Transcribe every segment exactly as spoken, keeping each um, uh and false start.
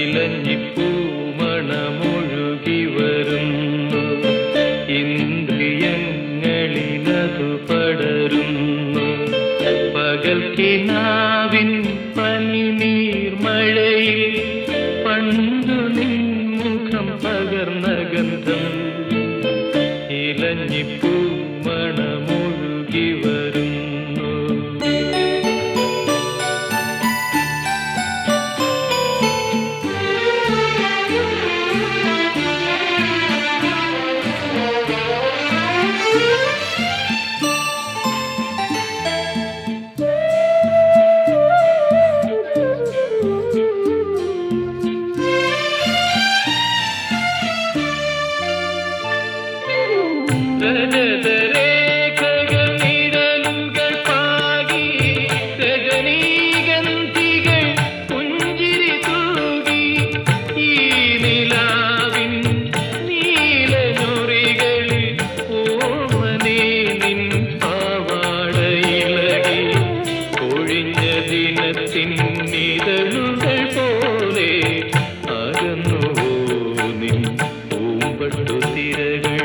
ഇലഞ്ഞിപ്പൂമണമൊഴുകി വരുന്നു, ഇന്ദ്രിയങ്ങളിലതു പടരുന്നു. പകൽ കിനാവിൻ പനിനീർമഴയിൽ പണ്ടു നിൻമുഖം പകർന്ന ഗന്ധം, ഇലഞ്ഞിപ്പൂമണമൊഴുകി വരുന്നു. ദിനത്തിന്നിതളുകൾ പോലെ അകന്നുവോ നിൻ പൂമ്പട്ടു തിരകൾ.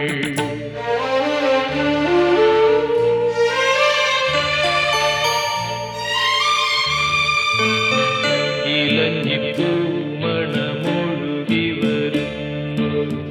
ഇലഞ്ഞിപ്പൂമണമൊഴുകി വരുന്നു.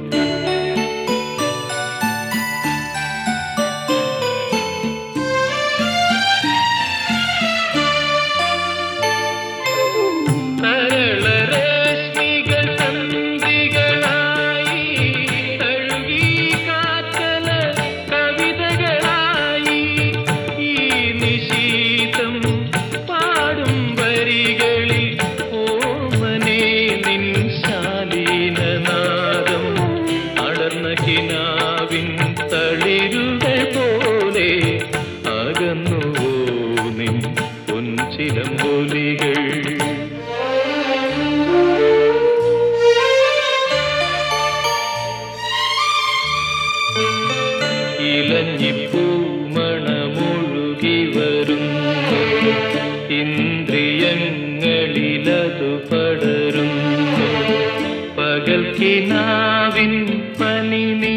കിനാവിൻ തളിരുകൾ പോലെ അകന്നുവോ നിൻ പൊൻചിലമ്പൊലികൾ. ഇലഞ്ഞിപ്പൂമണമൊഴുകി വരുന്നു, ഇന്ദ്രിയങ്ങളിലതു പടരുന്നു. പകൽ കിനാവിൻ പനി